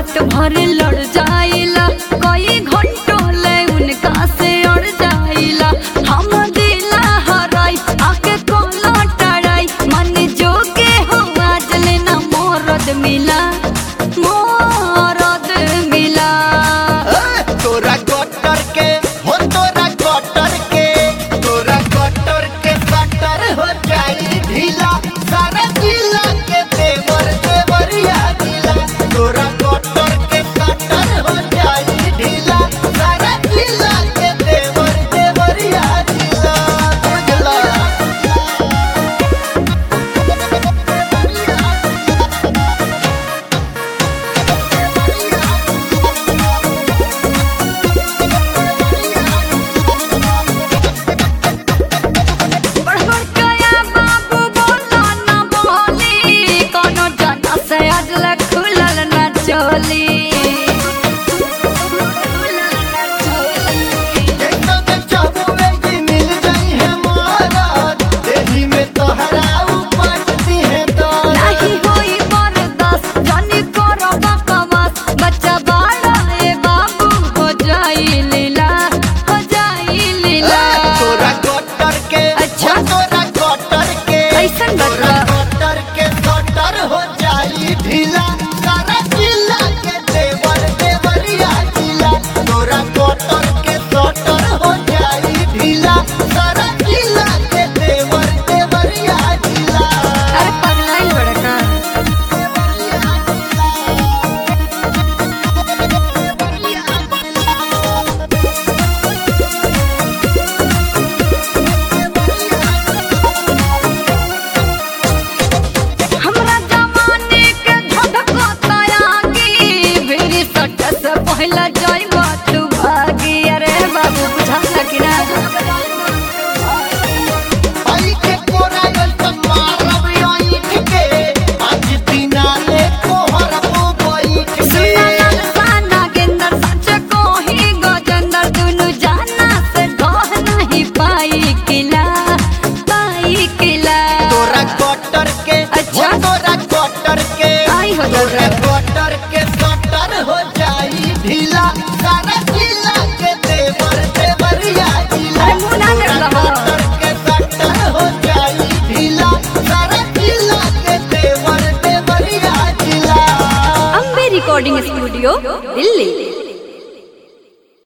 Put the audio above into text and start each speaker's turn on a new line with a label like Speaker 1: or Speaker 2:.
Speaker 1: रात भर लड़ जाइला, कई घंटों ले उनका से अड़ जाइला। हम दिला हराई आके कोलो टराई, मन जोगे हो आज लेना मोरद मिला, मोरद मिला।
Speaker 2: तोरा गटर के हो, तोरा गटर के, तोरा गटर के गटर हो जाई ढीला, सारा जिला के देवर देवरिया जिला। तोरा गटर के गटर हो जाई ढीला, सारा जिला के देवर देवरिया जिला। बुझला
Speaker 1: पहला जाई बात भागी। अरे बाबू बुझा कि ना
Speaker 2: आई के कोरायल त मारब आईठ के, आज दिना ले कोहरबो बैठ के।
Speaker 1: सुनाल साना गेंदर सच को ही गजेंदर, दुनु जाना से ढोह नहीं पाई किला, पाई किला।
Speaker 2: तोरा गटर के
Speaker 1: अच्छा
Speaker 2: तोरा गटर के
Speaker 1: आई हो
Speaker 2: तोरा गटर के गटर हो जाई ढीला, सारा जिला के देवर देवरिया जिला।
Speaker 1: अरे मुंह ना कर रहा।
Speaker 2: गटर के गटर हो जाई ढीला, सारा जिला के देवर देवरिया जिला।
Speaker 1: Ambe recording studio Delhi.